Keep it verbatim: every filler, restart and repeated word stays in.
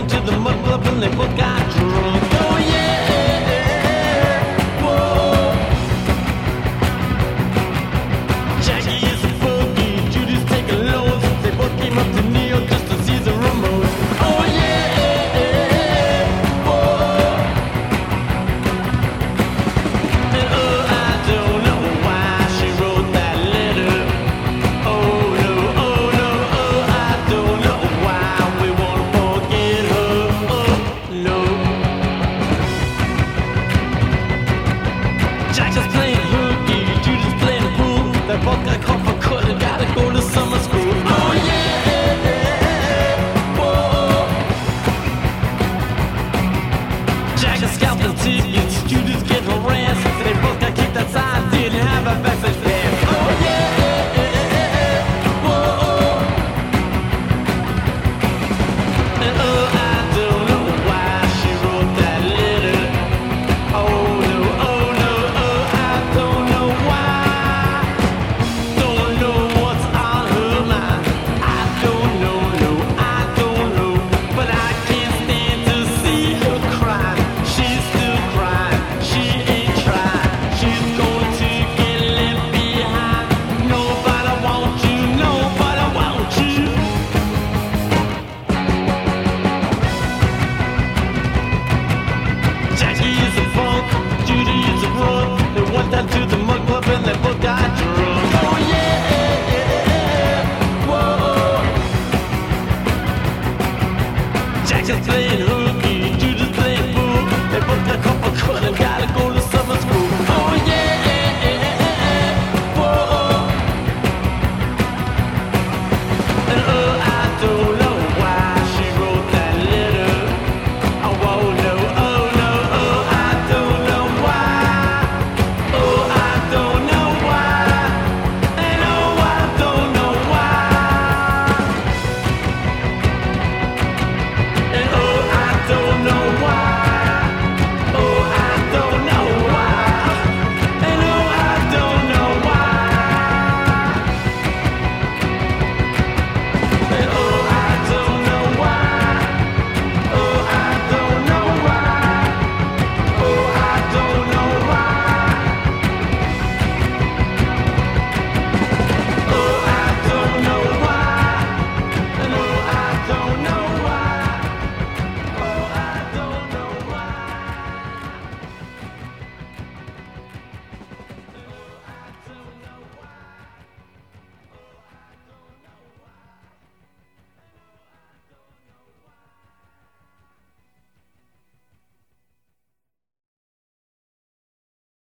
went to the mud club and they both got drunk. Oh yeah, whoa. Jackie is a boogie, Judy's taking loans. They both came up to New York just to see the Ramones. Oh yeah, whoa. And oh, I don't know why she wrote that letter. Oh no, oh no, oh, I don't know why we won't forget her. Oh no. Jack is playing hooky, Judy's playing pool. They both got caught for cutting, gotta go to summer school. Oh yeah, whoa. Jack is scalping tickets, Judy's getting harassed. They both got kicked outside, didn't have a backstage pass. Oh yeah, whoa. And oh, I don't know why she wrote that letter. Oh no, oh no, oh, I don't know why. Don't know what's on her mind. I don't know, no, I don't know. But I can't stand to see her cry. She's still crying, she ain't tried. She's going to get left behind. Nobody wants you, nobody wants you. Jackie is a funk, Judy is a run. They went down to the